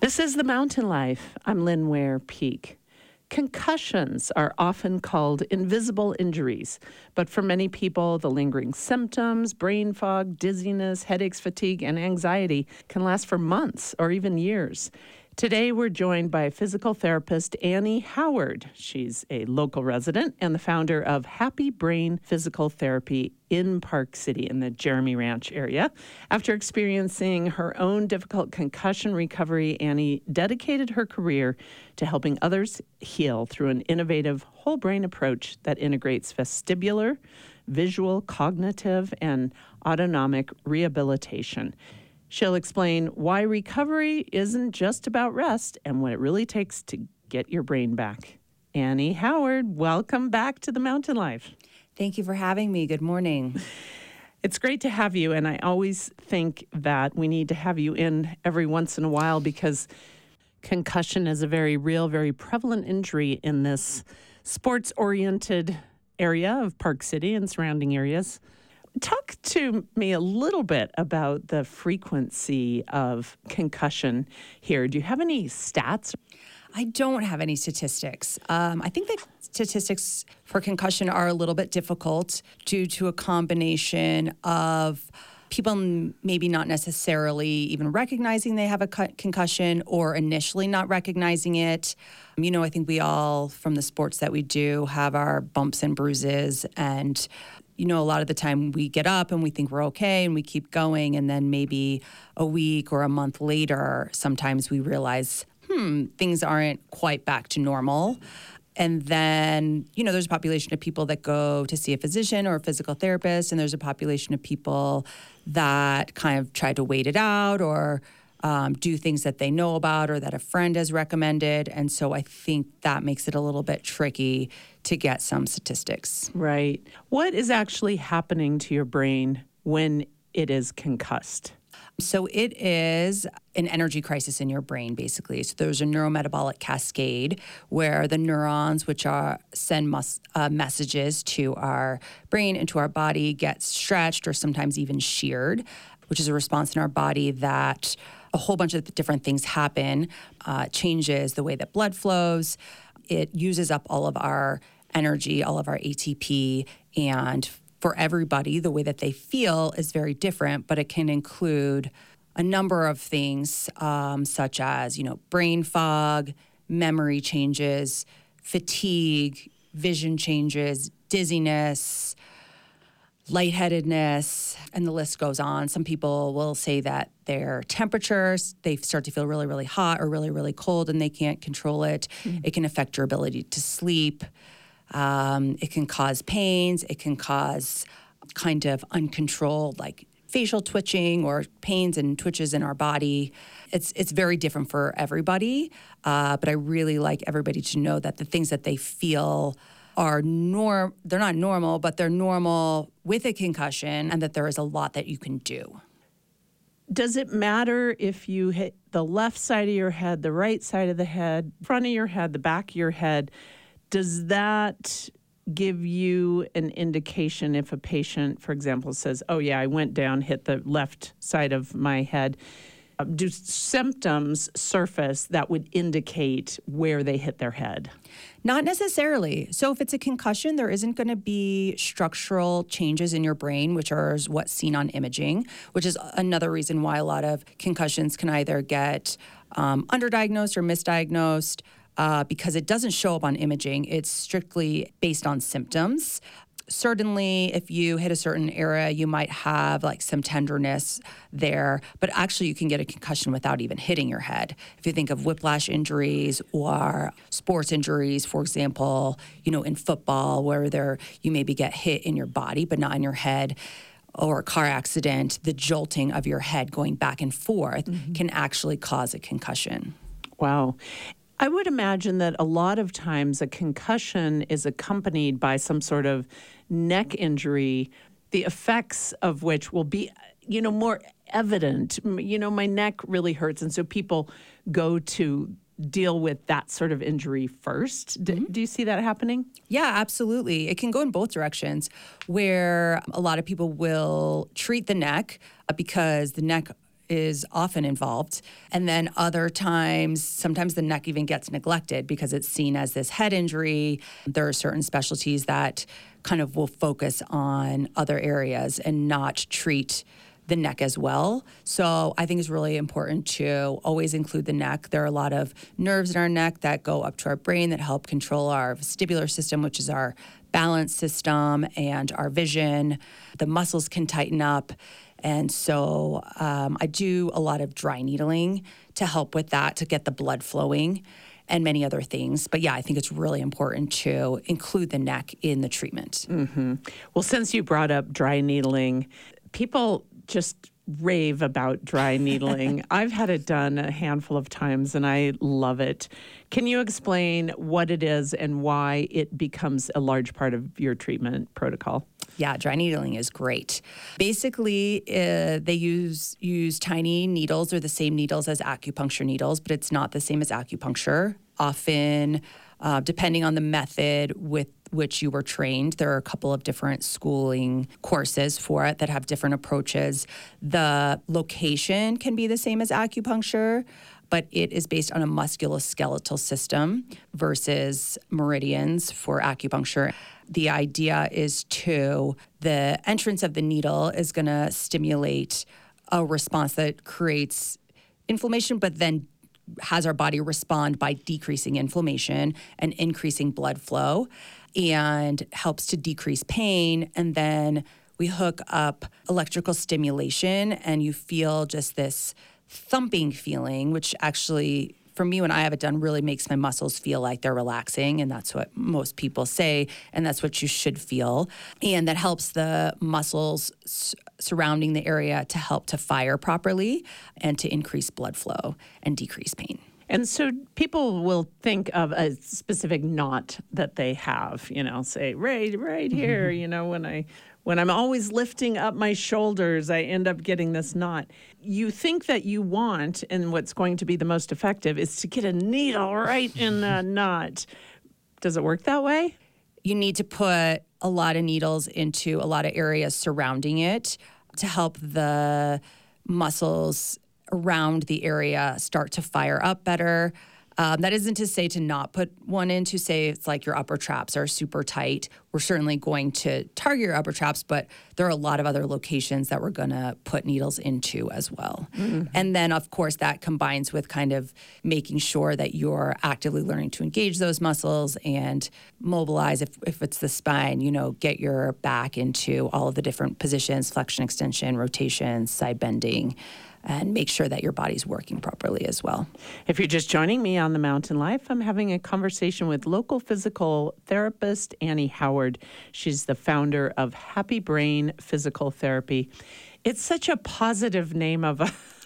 This is The Mountain Life. I'm Lynn Ware Peak. Concussions are often called invisible injuries, but for many people, the lingering symptoms, brain fog, dizziness, headaches, fatigue, and anxiety can last for months or even years. Today, we're joined by physical therapist Annie Howard. She's a local resident and the founder of Happy Brain Physical Therapy in Park City in the Jeremy Ranch area. After experiencing her own difficult concussion recovery, Annie dedicated her career to helping others heal through an innovative whole brain approach that integrates vestibular, visual, cognitive, and autonomic rehabilitation. She'll explain why recovery isn't just about rest and what it really takes to get your brain back. Annie Howard, welcome back to The Mountain Life. Thank you for having me. Good morning. It's great to have you, and I always think that we need to have you in every once in a while because concussion is a very real, very prevalent injury in this sports-oriented area of Park City and surrounding areas. Talk to me a little bit about the frequency of concussion here. Do you have any stats? I don't have any statistics. I think that statistics for concussion are a little bit difficult due to a combination of people maybe not necessarily even recognizing they have a concussion or initially not recognizing it. I think we all, from the sports that we do, have our bumps and bruises, and a lot of the time we get up and we think we're okay and we keep going. And then maybe a week or a month later, sometimes we realize, things aren't quite back to normal. And then, there's a population of people that go to see a physician or a physical therapist. And there's a population of people that kind of try to wait it out or do things that they know about or that a friend has recommended. And so I think that makes it a little bit tricky to get some statistics. Right. What is actually happening to your brain when it is concussed? So it is an energy crisis in your brain, basically. So there's a neurometabolic cascade where the neurons, which send messages to our brain and to our body, get stretched or sometimes even sheared, which is a response in our body that a whole bunch of different things happen, changes the way that blood flows. It uses up all of our energy, all of our ATP, and for everybody, the way that they feel is very different, but it can include a number of things, such as, brain fog, memory changes, fatigue, vision changes, dizziness, lightheadedness, and the list goes on. Some people will say that their temperatures, they start to feel really, really hot or really, really cold, and they can't control it. Mm-hmm. It can affect your ability to sleep. It can cause pains. It can cause kind of uncontrolled, like facial twitching or pains and twitches in our body. It's very different for everybody, but I really like everybody to know that the things that they feel are they're not normal, but they're normal with a concussion, and that there is a lot that you can do. Does it matter if you hit the left side of your head, the right side of the head, front of your head, the back of your head? Does that give you an indication if a patient, for example, says, oh, yeah, I went down, hit the left side of my head? Do symptoms surface that would indicate where they hit their head? Not necessarily. So if it's a concussion, there isn't going to be structural changes in your brain, which are what's seen on imaging, which is another reason why a lot of concussions can either get underdiagnosed or misdiagnosed. Because it doesn't show up on imaging. It's strictly based on symptoms. Certainly, if you hit a certain area, you might have like some tenderness there, but actually you can get a concussion without even hitting your head. If you think of whiplash injuries or sports injuries, for example, in football where you maybe get hit in your body but not in your head, or a car accident, the jolting of your head going back and forth can actually cause a concussion. Wow. I would imagine that a lot of times a concussion is accompanied by some sort of neck injury, the effects of which will be, more evident. My neck really hurts, and so people go to deal with that sort of injury first. Do you see that happening? Yeah, absolutely. It can go in both directions, where a lot of people will treat the neck because the neck is often involved. And then other times, sometimes the neck even gets neglected because it's seen as this head injury. There are certain specialties that kind of will focus on other areas and not treat the neck as well. So I think it's really important to always include the neck. There are a lot of nerves in our neck that go up to our brain that help control our vestibular system, which is our balance system, and our vision. The muscles can tighten up. And so I do a lot of dry needling to help with that, to get the blood flowing, and many other things. But yeah, I think it's really important to include the neck in the treatment. Mm-hmm. Well, since you brought up dry needling, people just rave about dry needling. I've had it done a handful of times and I love it. Can you explain what it is and why it becomes a large part of your treatment protocol? Yeah, dry needling is great. Basically, they use tiny needles, or the same needles as acupuncture needles, but it's not the same as acupuncture. Often, depending on the method with which you were trained, there are a couple of different schooling courses for it that have different approaches. The location can be the same as acupuncture, but it is based on a musculoskeletal system versus meridians for acupuncture. The idea is the entrance of the needle is going to stimulate a response that creates inflammation, but then has our body respond by decreasing inflammation and increasing blood flow, and helps to decrease pain. And then we hook up electrical stimulation and you feel just this thumping feeling, which actually, for me, when I have it done, really makes my muscles feel like they're relaxing. And that's what most people say. And that's what you should feel. And that helps the muscles surrounding the area to help to fire properly and to increase blood flow and decrease pain. And so people will think of a specific knot that they have, say right here, when I'm always lifting up my shoulders, I end up getting this knot. You think that you want, and what's going to be the most effective is to get a needle right in that knot. Does it work that way? You need to put a lot of needles into a lot of areas surrounding it to help the muscles around the area start to fire up better. That isn't to say to not put one in, to say it's like your upper traps are super tight. We're certainly going to target your upper traps, but there are a lot of other locations that we're going to put needles into as well. Mm-hmm. And then, of course, that combines with kind of making sure that you're actively learning to engage those muscles and mobilize, if it's the spine, get your back into all of the different positions, flexion, extension, rotation, side bending, and make sure that your body's working properly as well. If you're just joining me on The Mountain Life, I'm having a conversation with local physical therapist Annie Howard. She's the founder of Happy Brain Physical Therapy. It's such a positive name of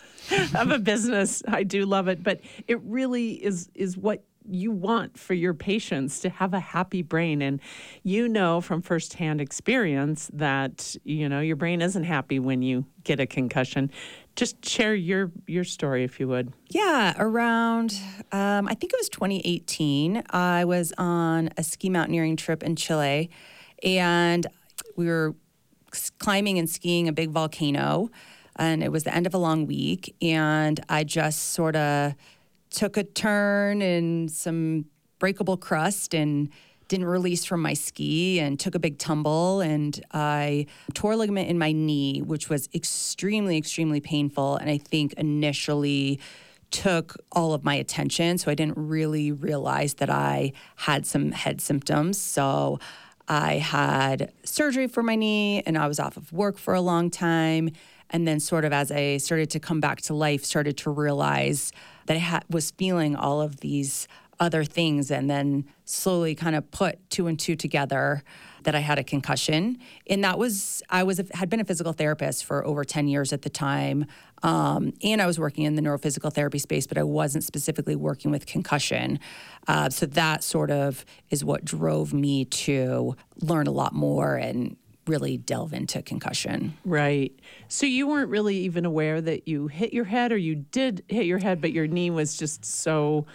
a business. I do love it, but it really is what you want for your patients, to have a happy brain. And from firsthand experience that, your brain isn't happy when you get a concussion. Just share your story, if you would. Yeah, around, I think it was 2018, I was on a ski mountaineering trip in Chile, and we were climbing and skiing a big volcano, and it was the end of a long week, and I just sort of took a turn in some breakable crust and didn't release from my ski and took a big tumble, and I tore a ligament in my knee, which was extremely, extremely painful. And I think initially took all of my attention. So I didn't really realize that I had some head symptoms. So I had surgery for my knee and I was off of work for a long time. And then sort of as I started to come back to life, started to realize that I was feeling all of these other things, and then slowly kind of put two and two together that I had a concussion. And that was, had been a physical therapist for over 10 years at the time. And I was working in the neurophysical therapy space, but I wasn't specifically working with concussion. So that sort of is what drove me to learn a lot more and really delve into concussion. Right. So you weren't really even aware that you hit your head, or you did hit your head, but your knee was just so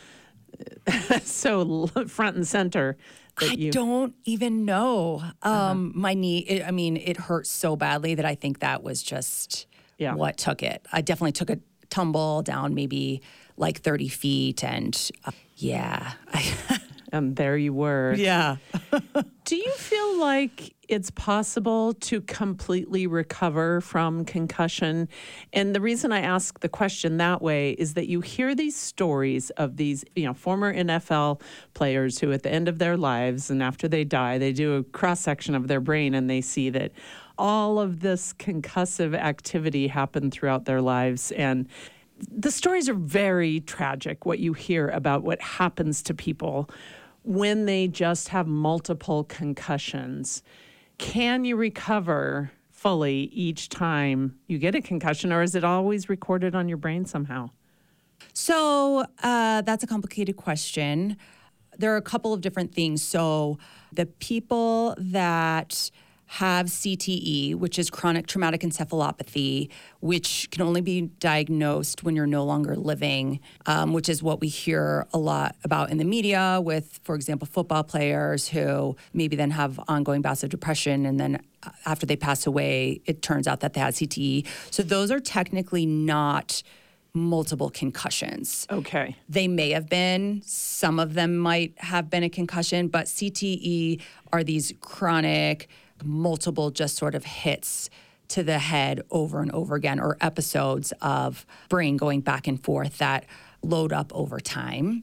front and center. I don't even know. My knee, it hurt so badly that I think that was just Yeah. what took it. I definitely took a tumble down maybe like 30 feet and yeah. And there you were. Yeah. Do you feel like it's possible to completely recover from concussion? And the reason I ask the question that way is that you hear these stories of these, former NFL players who at the end of their lives and after they die, they do a cross section of their brain and they see that all of this concussive activity happened throughout their lives. And the stories are very tragic, what you hear about what happens to people when they just have multiple concussions. Can you recover fully each time you get a concussion, or is it always recorded on your brain somehow? So that's a complicated question. There are a couple of different things. So the people that have CTE, which is chronic traumatic encephalopathy, which can only be diagnosed when you're no longer living, which is what we hear a lot about in the media with, for example, football players who maybe then have ongoing bouts of depression, and then after they pass away, it turns out that they had CTE. So those are technically not multiple concussions. Okay. They may have been, some of them might have been a concussion, but CTE are these chronic, multiple just sort of hits to the head over and over again, or episodes of brain going back and forth that load up over time.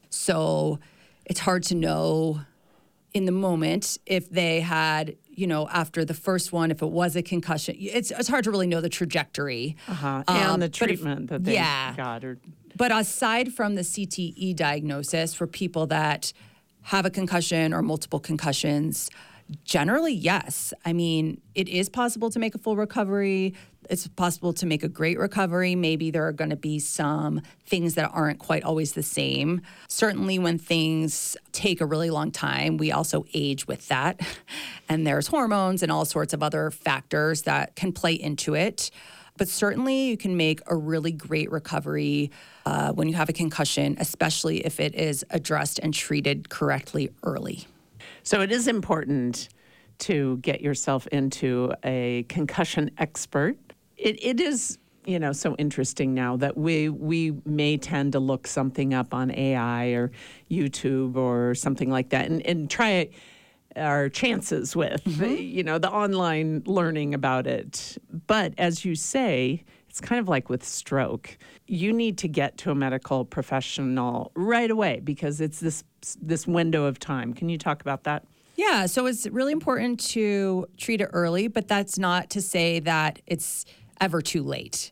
So it's hard to know in the moment if they had, after the first one, if it was a concussion. It's hard to really know the trajectory. And the treatment that they got. But aside from the CTE diagnosis, for people that have a concussion or multiple concussions, generally, yes. I mean, it is possible to make a full recovery. It's possible to make a great recovery. Maybe there are going to be some things that aren't quite always the same. Certainly when things take a really long time, we also age with that. And there's hormones and all sorts of other factors that can play into it. But certainly you can make a really great recovery when you have a concussion, especially if it is addressed and treated correctly early. So it is important to get yourself into a concussion expert. It is, so interesting now that we may tend to look something up on AI or YouTube or something like that and try our chances with, the online learning about it. But as you say, it's kind of like with stroke. You need to get to a medical professional right away because it's this window of time. Can you talk about that? Yeah, so it's really important to treat it early, but that's not to say that it's ever too late.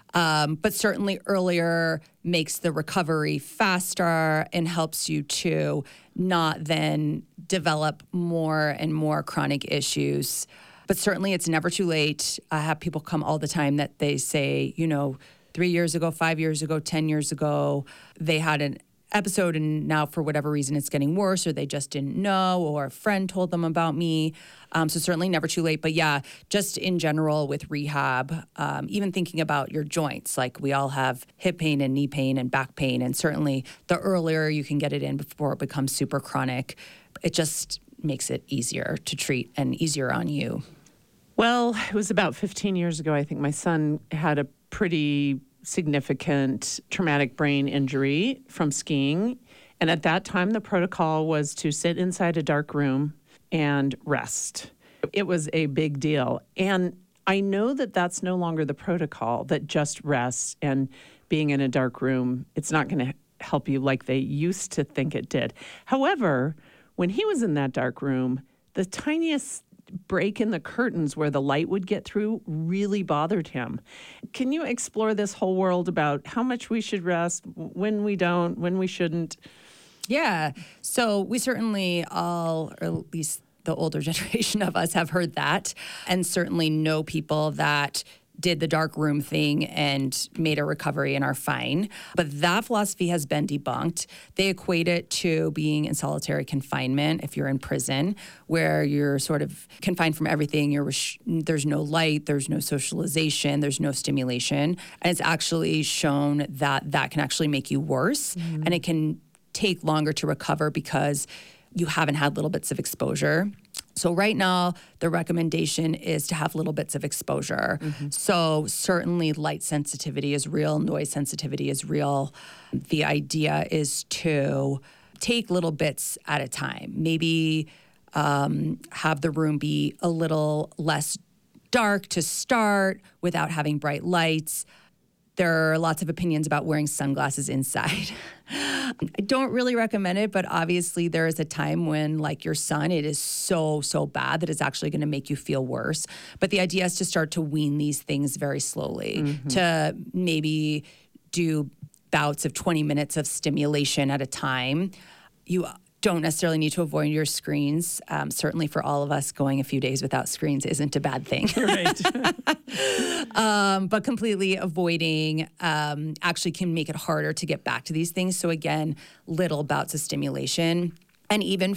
But certainly earlier makes the recovery faster and helps you to not then develop more and more chronic issues. But certainly it's never too late. I have people come all the time that they say, 3 years ago, 5 years ago, 10 years ago, they had an episode and now for whatever reason it's getting worse, or they just didn't know, or a friend told them about me. So certainly never too late. But yeah, just in general with rehab, even thinking about your joints, like we all have hip pain and knee pain and back pain. And certainly the earlier you can get it in before it becomes super chronic, it just makes it easier to treat and easier on you. Well, it was about 15 years ago. I think my son had a pretty significant traumatic brain injury from skiing. And at that time, the protocol was to sit inside a dark room and rest. It was a big deal. And I know that that's no longer the protocol, that just rest and being in a dark room, it's not going to help you like they used to think it did. However, when he was in that dark room, the tiniest break in the curtains where the light would get through really bothered him. Can you explore this whole world about how much we should rest, when we don't, when we shouldn't? Yeah. So we certainly all, or at least the older generation of us, have heard that, and certainly know people that did the dark room thing and made a recovery and are fine. But that philosophy has been debunked. They equate it to being in solitary confinement if you're in prison, where you're sort of confined from everything. There's no light, there's no socialization, there's no stimulation. And it's actually shown that that can actually make you worse. Mm-hmm. And it can take longer to recover because you haven't had little bits of exposure. So right now, the recommendation is to have little bits of exposure. So certainly light sensitivity is real, noise sensitivity is real. The idea is to take little bits at a time. Maybe have the room be a little less dark to start without having bright lights. There are lots of opinions about wearing sunglasses inside. I don't really recommend it, but obviously there is a time when, like your son, it is so bad that it's actually going to make you feel worse. But the idea is to start to wean these things very slowly, to maybe do bouts of 20 minutes of stimulation at a time. You don't necessarily need to avoid your screens. Certainly for all of us, going a few days without screens isn't a bad thing. Right. But completely avoiding actually can make it harder to get back to these things. So again, little bouts of stimulation. And even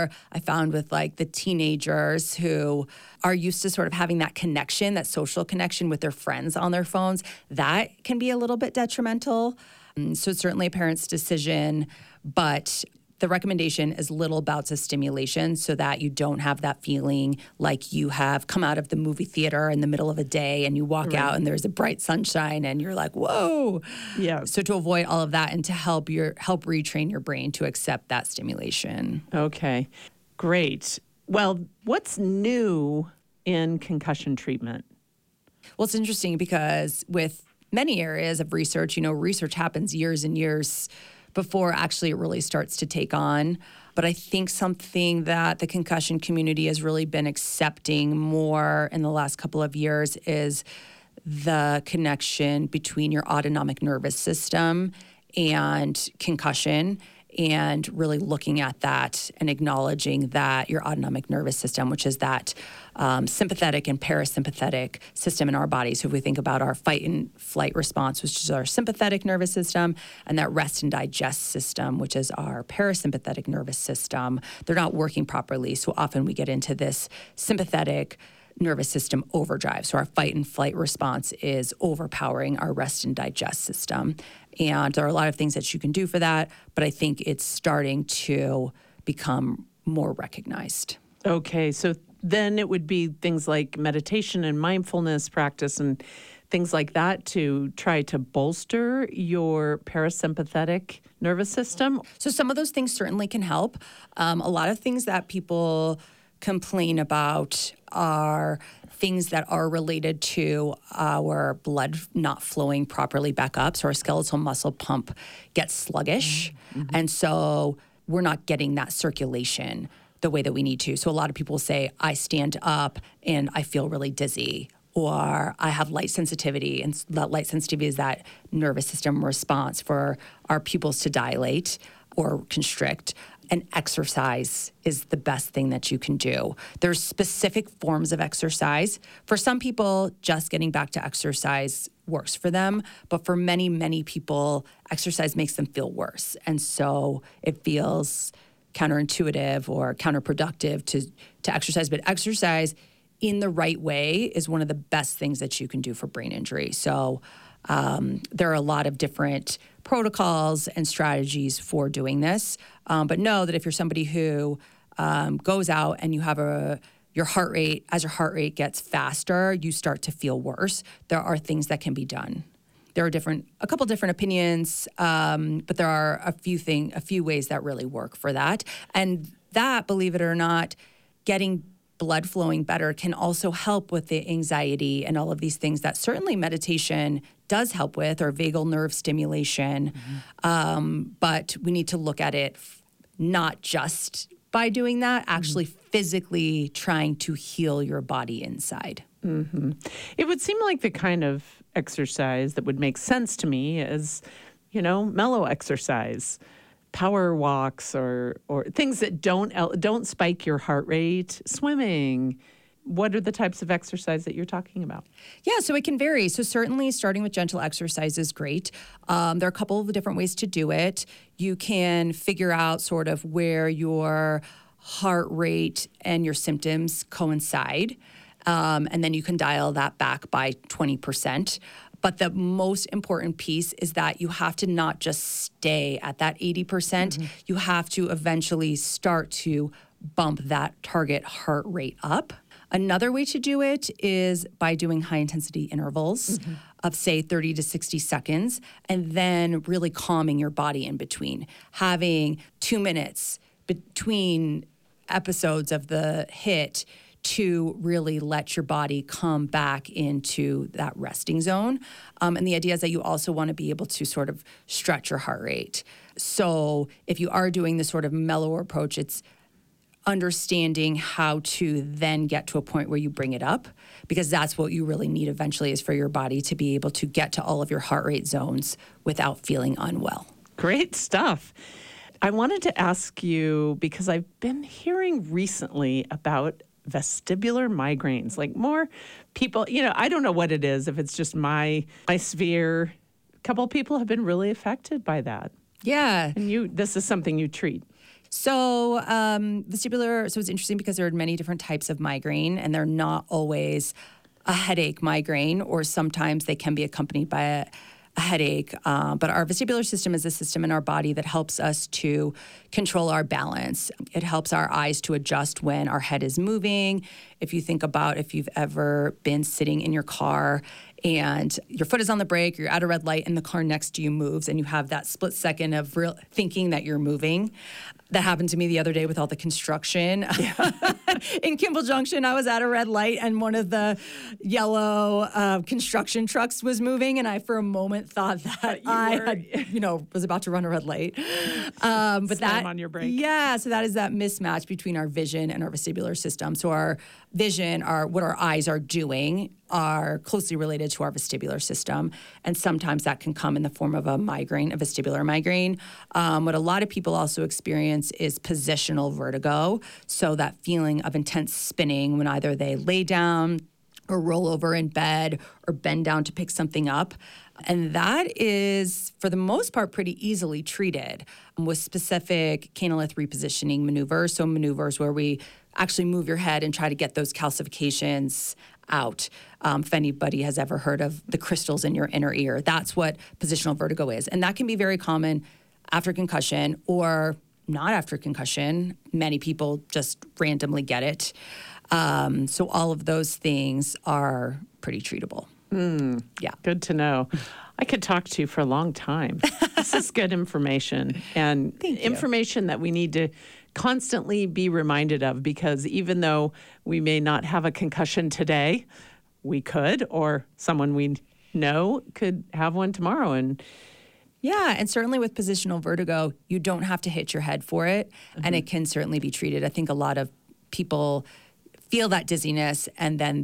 I found with like the teenagers who are used to sort of having that connection, that social connection with their friends on their phones, that can be a little bit detrimental. So it's certainly a parent's decision, but the recommendation is little bouts of stimulation so that you don't have that feeling like you have come out of the movie theater in the middle of a day and you walk out and there's a bright sunshine and you're like, whoa. Yeah. So to avoid all of that and to help retrain your brain to accept that stimulation. Okay, great. Well, what's new in concussion treatment? Well, it's interesting because with many areas of research, research happens years and years before actually it really starts to take on. But I think something that the concussion community has really been accepting more in the last couple of years is the connection between your autonomic nervous system and concussion, and really looking at that and acknowledging that your autonomic nervous system, which is that sympathetic and parasympathetic system in our bodies. So if we think about our fight and flight response, which is our sympathetic nervous system, and that rest and digest system, which is our parasympathetic nervous system, they're not working properly. So often we get into this sympathetic nervous system overdrive. So our fight and flight response is overpowering our rest and digest system. And there are a lot of things that you can do for that, but I think it's starting to become more recognized. Okay, so then it would be things like meditation and mindfulness practice and things like that to try to bolster your parasympathetic nervous system. So some of those things certainly can help. A lot of things that people complain about are things that are related to our blood not flowing properly back up. So our skeletal muscle pump gets sluggish. And so we're not getting that circulation the way that we need to. So a lot of people say, I stand up and I feel really dizzy, or I have light sensitivity. And that light sensitivity is that nervous system response for our pupils to dilate or constrict. And exercise is the best thing that you can do. There's specific forms of exercise. For some people, just getting back to exercise works for them. But for many, many people, exercise makes them feel worse. And so it feels counterintuitive or counterproductive to exercise. But exercise in the right way is one of the best things that you can do for brain injury. So there are a lot of different protocols and strategies for doing this. But know that if you're somebody who goes out and you have your heart rate gets faster, you start to feel worse, there are things that can be done. There are a couple different opinions, but there are a few ways that really work for that. And that, believe it or not, getting blood flowing better can also help with the anxiety and all of these things that certainly meditation does help with, or vagal nerve stimulation. But we need to look at it not just by doing that, actually physically trying to heal your body inside. It would seem like the kind of exercise that would make sense to me is, mellow exercise. Power walks or things that don't spike your heart rate, swimming. What are the types of exercise that you're talking about? Yeah, so it can vary. So certainly starting with gentle exercise is great. There are a couple of different ways to do it. You can figure out sort of where your heart rate and your symptoms coincide. And then you can dial that back by 20%. But the most important piece is that you have to not just stay at that 80%. You have to eventually start to bump that target heart rate up. Another way to do it is by doing high intensity intervals of, say, 30 to 60 seconds, and then really calming your body in between. Having 2 minutes between episodes of the HIIT to really let your body come back into that resting zone. And the idea is that you also want to be able to sort of stretch your heart rate. So if you are doing this sort of mellower approach, it's understanding how to then get to a point where you bring it up, because that's what you really need eventually, is for your body to be able to get to all of your heart rate zones without feeling unwell. Great stuff. I wanted to ask you, because I've been hearing recently about vestibular migraines, like more people, I don't know what it is, if it's just my sphere. A couple of people have been really affected by that. Yeah. And this is something you treat. So vestibular, so it's interesting because there are many different types of migraine, and they're not always a headache migraine, or sometimes they can be accompanied by a headache. But our vestibular system is a system in our body that helps us to control our balance. It helps our eyes to adjust when our head is moving. If you think about if you've ever been sitting in your car and your foot is on the brake, you're at a red light, and the car next to you moves, and you have that split second of thinking that you're moving. That happened to me the other day with all the construction. Yeah. In Kimball Junction, I was at a red light, and one of the yellow construction trucks was moving, and I, for a moment, thought that was about to run a red light. But Slam on your brake. Yeah, so that is that mismatch between our vision and our vestibular system. So our vision, what our eyes are doing, are closely related to our vestibular system. And sometimes that can come in the form of a migraine, a vestibular migraine. What a lot of people also experience is positional vertigo. So that feeling of intense spinning when either they lay down or roll over in bed or bend down to pick something up. And that is, for the most part, pretty easily treated with specific canalith repositioning maneuvers. So maneuvers where we actually move your head and try to get those calcifications out. If anybody has ever heard of the crystals in your inner ear, that's what positional vertigo is. And that can be very common after concussion or not after concussion. Many people just randomly get it. So all of those things are pretty treatable. Yeah. Good to know. I could talk to you for a long time. This is good information, and information that we need to constantly be reminded of, because even though we may not have a concussion today, we could, or someone we know could have one tomorrow. And yeah, and certainly with positional vertigo, you don't have to hit your head for it, and it can certainly be treated. I think a lot of people feel that dizziness, and then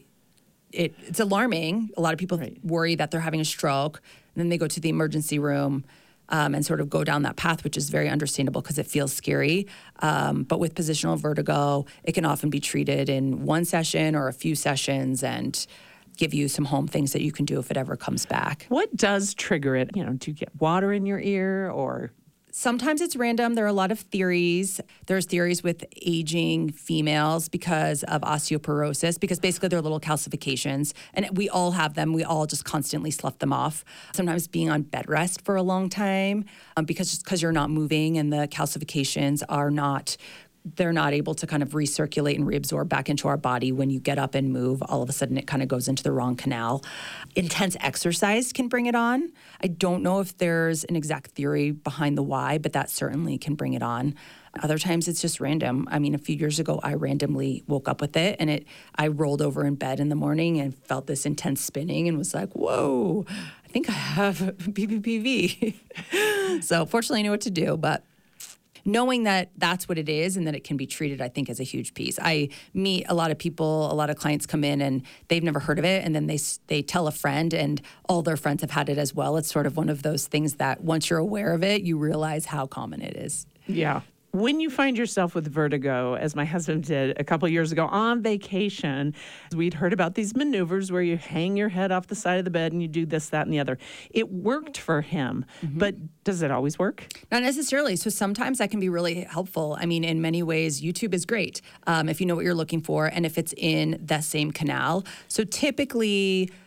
it's alarming. A lot of people worry that they're having a stroke, and then they go to the emergency room and sort of go down that path, which is very understandable because it feels scary. But with positional vertigo, it can often be treated in one session or a few sessions and give you some home things that you can do if it ever comes back. What does trigger it? Do you get water in your ear, or? Sometimes it's random. There are a lot of theories. There's theories with aging females because of osteoporosis, because basically they're little calcifications, and we all have them. We all just constantly slough them off. Sometimes being on bed rest for a long time because you're not moving, and the calcifications they're not able to kind of recirculate and reabsorb back into our body. When you get up and move, all of a sudden it kind of goes into the wrong canal. Intense exercise can bring it on. I don't know if there's an exact theory behind the why, but that certainly can bring it on. Other times it's just random. I mean, a few years ago, I randomly woke up with it, and I rolled over in bed in the morning and felt this intense spinning and was like, whoa, I think I have BPPV. So fortunately I knew what to do, but knowing that that's what it is and that it can be treated, I think, is a huge piece. I meet a lot of people, a lot of clients come in and they've never heard of it, and then they tell a friend, and all their friends have had it as well. It's sort of one of those things that once you're aware of it, you realize how common it is. Yeah. When you find yourself with vertigo, as my husband did a couple of years ago on vacation, we'd heard about these maneuvers where you hang your head off the side of the bed and you do this, that, and the other. It worked for him, but does it always work? Not necessarily. So sometimes that can be really helpful. I mean, in many ways, YouTube is great if you know what you're looking for and if it's in that same canal. So typically,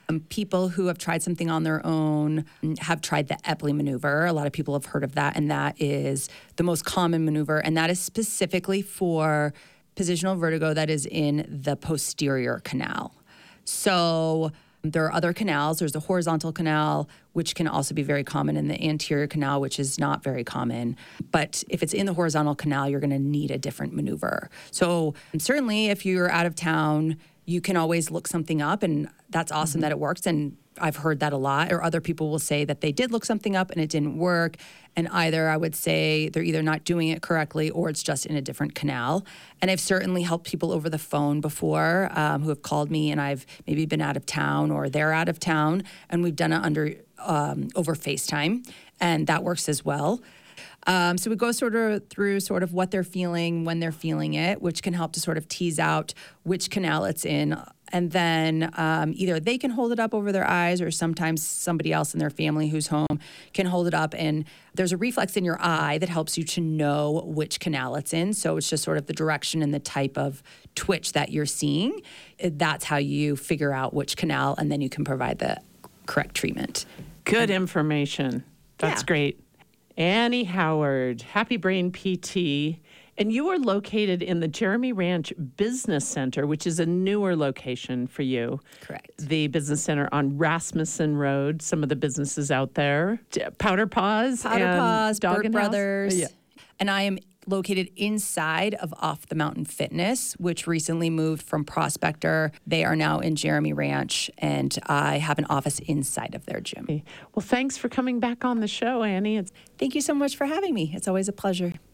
People who have tried something on their own have tried the Epley maneuver. A lot of people have heard of that, and that is the most common maneuver, and that is specifically for positional vertigo that is in the posterior canal. So there are other canals. There's the horizontal canal, which can also be very common, and the anterior canal, which is not very common. But if it's in the horizontal canal, you're going to need a different maneuver. So certainly if you're out of town, you can always look something up, and that's awesome that it works. And I've heard that a lot. Or other people will say that they did look something up and it didn't work. And either I would say they're either not doing it correctly or it's just in a different canal. And I've certainly helped people over the phone before who have called me, and I've maybe been out of town or they're out of town, and we've done it over FaceTime, and that works as well. So we go through what they're feeling when they're feeling it, which can help to sort of tease out which canal it's in. And then either they can hold it up over their eyes, or sometimes somebody else in their family who's home can hold it up. And there's a reflex in your eye that helps you to know which canal it's in. So it's just sort of the direction and the type of twitch that you're seeing. That's how you figure out which canal, and then you can provide the correct treatment. Good information. That's great. Annie Howard, Happy Brain PT, and you are located in the Jeremy Ranch Business Center, which is a newer location for you. Correct. The business center on Rasmussen Road, some of the businesses out there, Powder Paws, Dog Bird Brothers. Yeah. And I am located inside of Off the Mountain Fitness, which recently moved from Prospector. They are now in Jeremy Ranch, and I have an office inside of their gym. Well, thanks for coming back on the show, Annie. Thank you so much for having me. It's always a pleasure.